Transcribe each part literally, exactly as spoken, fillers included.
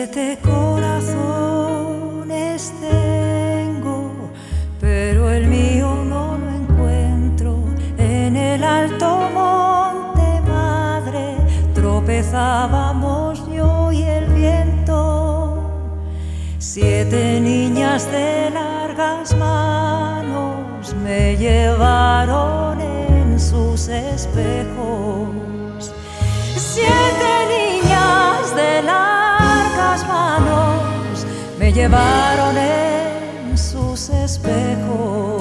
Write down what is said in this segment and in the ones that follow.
Siete corazones tengo, pero el mío no lo encuentro. En el alto monte, madre, tropezábamos yo y el viento. Siete niñas de largas manos me llevaron en sus espejos. Siete niñas de largas manos me llevaron en sus espejos.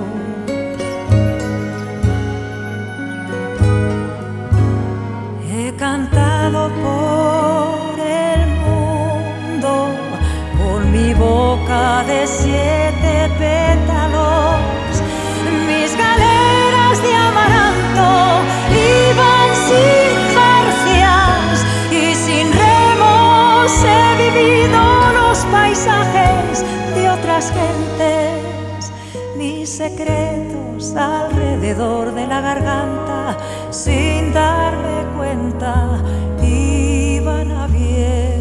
He cantado por el mundo con mi boca de siete pétalos. Mis galeras de amaranto iban sin jarcias y sin remos. He vivido los paisajes de otras gentes, mis secretos alrededor de la garganta, sin darme cuenta, iban abiertos.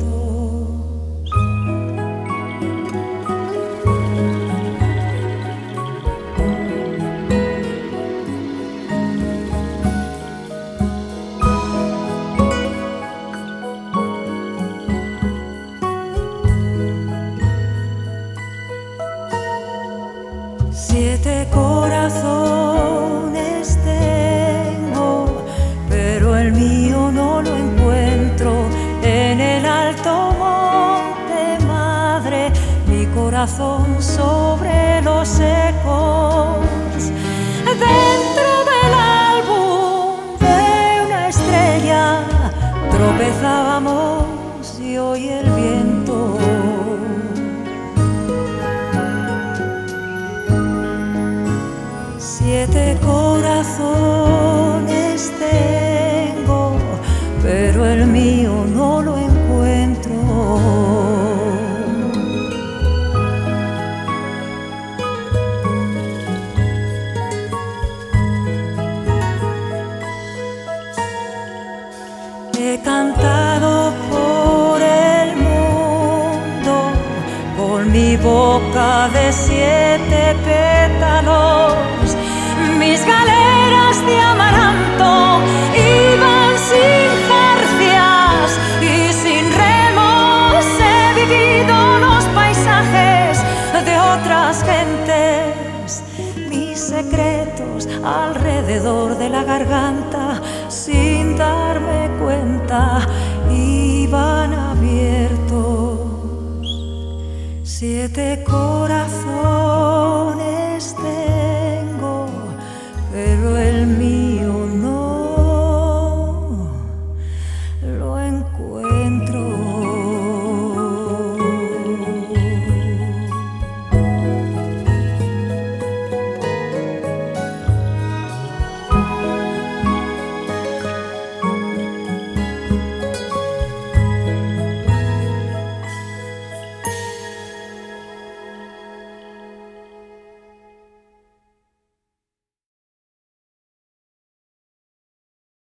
Siete corazones tengo, pero el mío no lo encuentro. En el alto monte, madre, mi corazón sobre los ecos. Dentro del álbum de una estrella tropezábamos yo y el viento. Siete corazones tengo, pero el mío no lo encuentro. He cantado por el mundo con mi boca de siete pétalos. Mis galeras de amaranto iban sin jarcias y sin remos. He vivido los paisajes de otras gentes, mis secretos alrededor de la garganta, sin darme cuenta, iban abiertos. Siete corazones tengo, pero el mío